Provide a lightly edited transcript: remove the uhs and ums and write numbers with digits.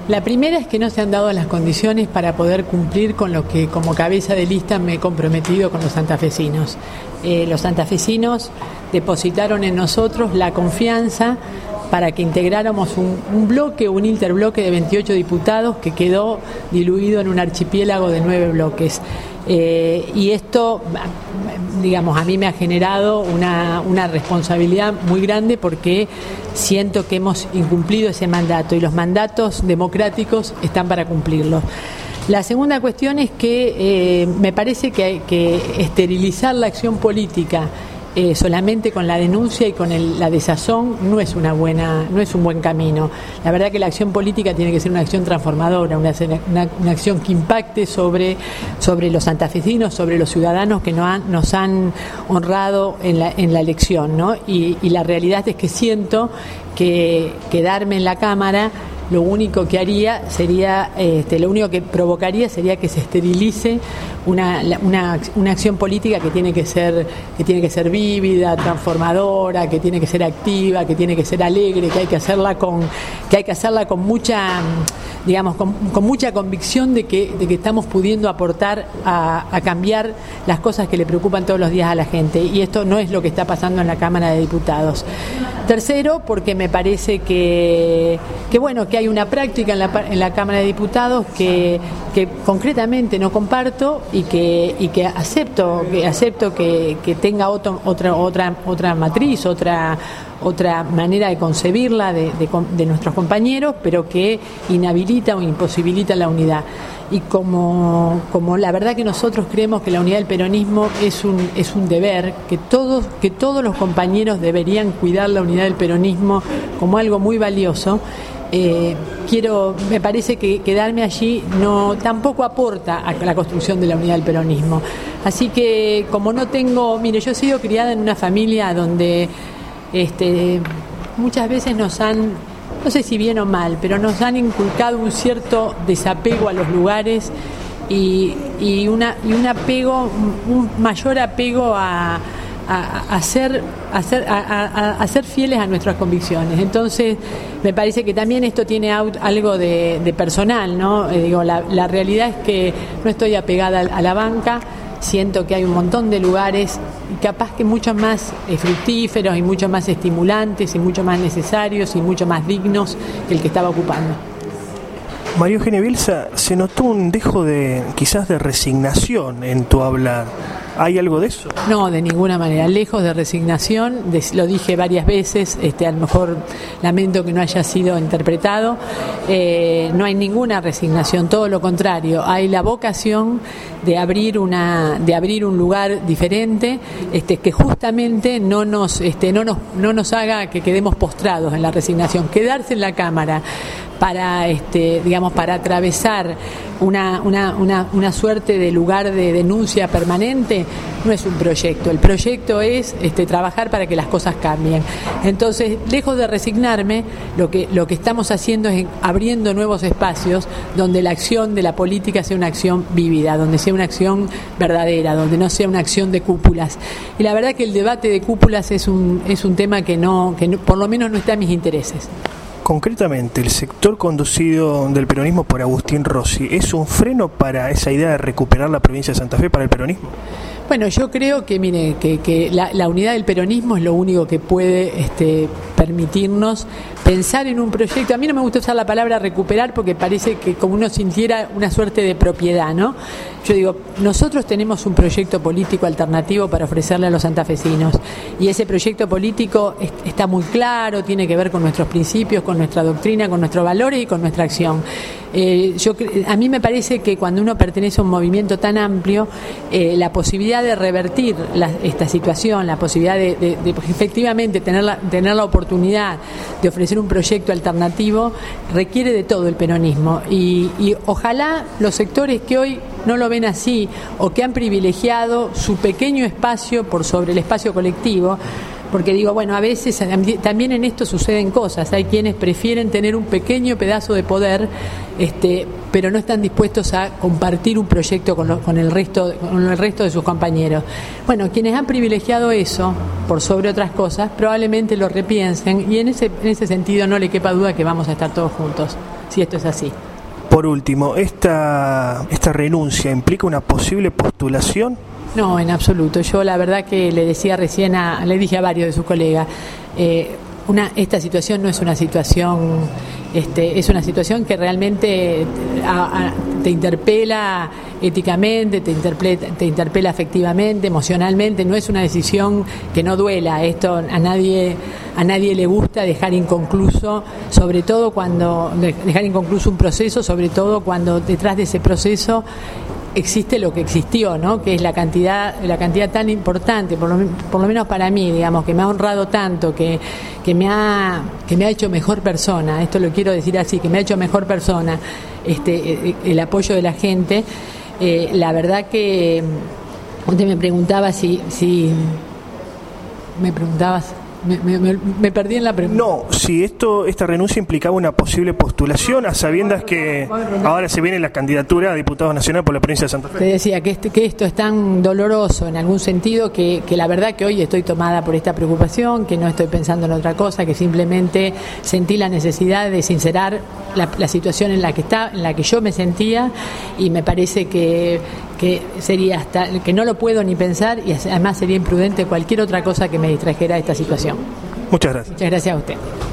La primera es que no se han dado las condiciones para poder cumplir con lo que como cabeza de lista me he comprometido con los santafesinos. Los santafesinos depositaron en nosotros la confianza para que integráramos un interbloque de 28 diputados que quedó diluido en un archipiélago de 9 bloques. Y esto, digamos, a mí me ha generado una responsabilidad muy grande porque siento que hemos incumplido ese mandato y los mandatos democráticos están para cumplirlos. La segunda cuestión es que me parece que esterilizar la acción política solamente con la denuncia y con la desazón no es un buen camino. La verdad que la acción política tiene que ser una acción transformadora, una acción que impacte sobre los santafesinos, sobre los ciudadanos que nos han honrado en la elección, ¿no? Y la realidad es que siento que quedarme en la Cámara lo único que haría sería, lo único que provocaría sería que se esterilice una acción política que tiene que ser vívida, transformadora, que tiene que ser activa, que tiene que ser alegre, que hay que hacerla con mucha, digamos, con mucha convicción de que estamos pudiendo aportar a cambiar las cosas que le preocupan todos los días a la gente, y esto no es lo que está pasando en la Cámara de Diputados. Tercero, porque me parece que hay una práctica en la Cámara de Diputados que concretamente no comparto y que acepto que tenga otra matriz, otra manera de concebirla de nuestros compañeros, pero que inhabilita o imposibilita la unidad. Y como la verdad que nosotros creemos que la unidad del peronismo es un deber, que todos los compañeros deberían cuidar la unidad del peronismo como algo muy valioso, me parece que quedarme allí tampoco aporta a la construcción de la unidad del peronismo. Así que yo he sido criada en una familia donde muchas veces nos han, no sé si bien o mal, pero nos han inculcado un cierto desapego a los lugares y un mayor apego a ser fieles a nuestras convicciones. Entonces me parece que también esto tiene algo de personal, ¿no? La realidad es que no estoy apegada a la banca. Siento que hay un montón de lugares capaz que mucho más fructíferos y mucho más estimulantes y mucho más necesarios y mucho más dignos que el que estaba ocupando. María Eugenia Bielsa, se notó un dejo quizás de resignación en tu hablar. ¿Hay algo de eso? No, de ninguna manera. Lejos de resignación, lo dije varias veces, a lo mejor lamento que no haya sido interpretado. No hay ninguna resignación, todo lo contrario. Hay la vocación de abrir un lugar diferente, que justamente no nos haga que quedemos postrados en la resignación. Quedarse en la Cámara para atravesar una suerte de lugar de denuncia permanente no es un proyecto. El proyecto es trabajar para que las cosas cambien. Entonces, lejos de resignarme, lo que estamos haciendo es abriendo nuevos espacios donde la acción de la política sea una acción vívida, donde sea una acción verdadera, donde no sea una acción de cúpulas. Y la verdad que el debate de cúpulas es un tema que por lo menos no está en mis intereses. Concretamente, el sector conducido del peronismo por Agustín Rossi, ¿es un freno para esa idea de recuperar la provincia de Santa Fe para el peronismo? Bueno, yo creo que la unidad del peronismo es lo único que puede permitirnos pensar en un proyecto. A mí no me gusta usar la palabra recuperar porque parece que como uno sintiera una suerte de propiedad, ¿no? Yo digo, nosotros tenemos un proyecto político alternativo para ofrecerle a los santafesinos y ese proyecto político está muy claro, tiene que ver con nuestros principios, con nuestra doctrina, con nuestros valores y con nuestra acción. A mí me parece que cuando uno pertenece a un movimiento tan amplio, la posibilidad de revertir esta situación, la posibilidad de efectivamente tener la oportunidad de ofrecer un proyecto alternativo requiere de todo el peronismo y ojalá los sectores que hoy no lo ven así o que han privilegiado su pequeño espacio por sobre el espacio colectivo, porque digo, bueno, a veces también en esto suceden cosas, hay quienes prefieren tener un pequeño pedazo de poder, pero no están dispuestos a compartir un proyecto con el resto de sus compañeros. Bueno, quienes han privilegiado eso por sobre otras cosas, probablemente lo repiensen y en ese sentido no le quepa duda que vamos a estar todos juntos. si esto es así. Por último, ¿esta renuncia implica una posible postulación? No, en absoluto. Yo la verdad que le dije a varios de sus colegas, esta situación no es una situación, es una situación que realmente te interpela éticamente, te interpela afectivamente, emocionalmente. No es una decisión que no duela. Esto a nadie le gusta dejar inconcluso, sobre todo dejar inconcluso un proceso, sobre todo cuando detrás de ese proceso existe lo que existió, ¿no? Que es la cantidad tan importante, por lo menos para mí, digamos, que me ha honrado tanto, que me ha hecho mejor persona. Esto lo quiero decir así, que me ha hecho mejor persona, el apoyo de la gente. La verdad que usted me preguntaba si me preguntabas. Me perdí en la pregunta. No, si esta renuncia implicaba una posible postulación, a sabiendas que ahora se viene la candidatura a diputado nacional por la provincia de Santa Fe. Te decía que esto es tan doloroso en algún sentido que la verdad que hoy estoy tomada por esta preocupación, que no estoy pensando en otra cosa, que simplemente sentí la necesidad de sincerar la situación en la que yo me sentía, y me parece que sería que no lo puedo ni pensar, y además sería imprudente cualquier otra cosa que me distrajera de esta situación. Muchas gracias. Muchas gracias a usted.